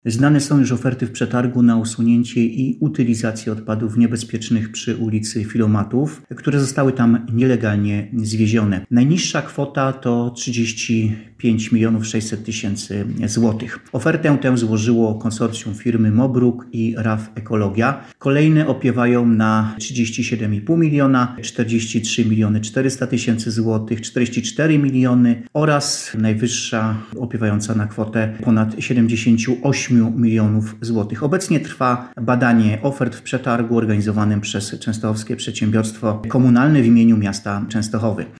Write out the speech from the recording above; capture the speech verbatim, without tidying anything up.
Znane są już oferty w przetargu na usunięcie i utylizację odpadów niebezpiecznych przy ulicy Filomatów, które zostały tam nielegalnie zwiezione. Najniższa kwota to trzydzieści pięć milionów sześćset tysięcy złotych. Ofertę tę złożyło konsorcjum firmy Mobruk i R A F Ekologia. Kolejne opiewają na trzydzieści siedem i pół miliona, czterdzieści trzy miliony czterysta tysięcy złotych, czterdzieści cztery miliony oraz najwyższa opiewająca na kwotę ponad siedemdziesiąt osiem milionów złotych. Obecnie trwa badanie ofert w przetargu organizowanym przez Częstochowskie Przedsiębiorstwo Komunalne w imieniu miasta Częstochowy.